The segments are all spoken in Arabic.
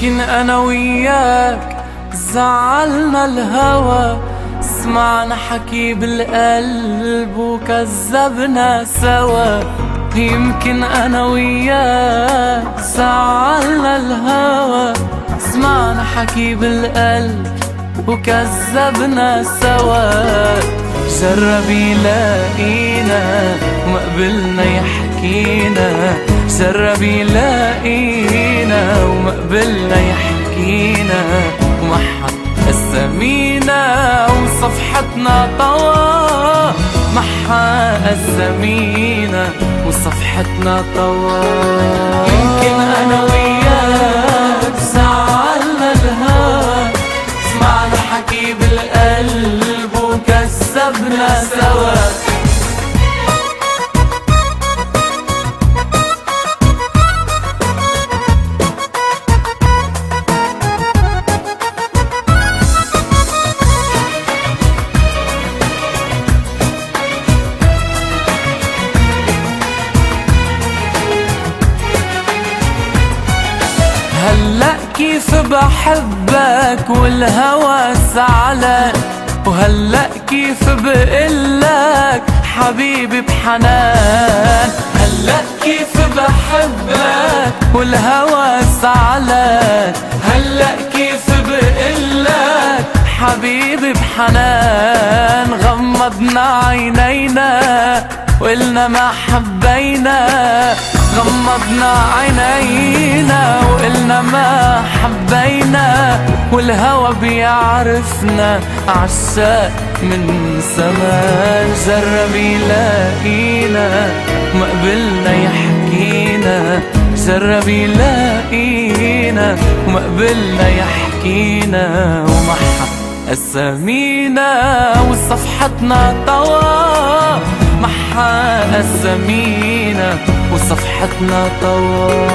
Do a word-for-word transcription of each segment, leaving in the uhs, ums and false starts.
يمكن أنا وياك زعلنا الهوى، سمعنا حكي بالقلب وكذبنا سوا. يمكن أنا وياك زعلنا الهوى، سمعنا حكي بالقلب وكذبنا سوا. جرب يلاقينا وما قبلنا يحكينا، جرب يلاقينا وما قبلنا يحكينا، ومحا أسامينا وصفحتنا طوا، محا أسامينا وصفحتنا طوا. يمكن أنا وياك زعلنا الهوى، سمعنا حكي بالقلب وكذبنا سوا. هلأ كيف بحبك والهوى زعلان، وهلأ كيف بقلك حبيبي بحنان. هلأ كيف بحبك والهوى زعلان، هلأ كيف بقلك حبيبي بحنان. غمضنا عينينا وقلنا ما حبينا، غمضنا عينينا وقلنا ما حبينا، والهوى بيعرفنا عشاق من زمان. جرب يلاقينا وما قبلنا يحكينا، جرب يلاقينا وما قبلنا يحكينا، ومحا أسامينا وصفحتنا طوا، محا أسامينا وصفحتنا طوا.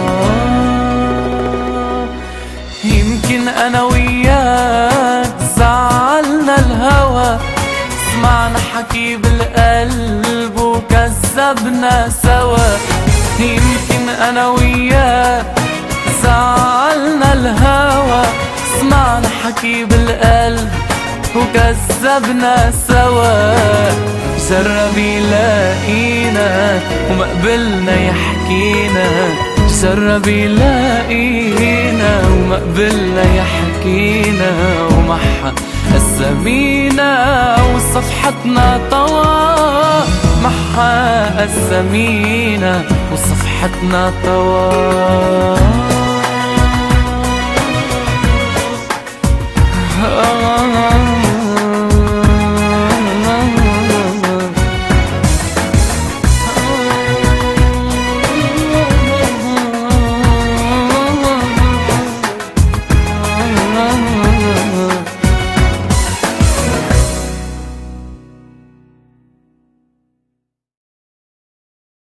يمكن أنا وياك زعلنا الهوى، سمعنا حكي بالقلب وكذبنا سوا. يمكن أنا وياك زعلنا الهوى، سمعنا حكي بالقلب وكذبنا سوا. جرب يلاقينا وما قبلنا يحكينا، جرب يلاقينا وما قبلنا يحكينا، ومحا أسامينا وصفحتنا طوا، محا أسامينا وصفحتنا طوا.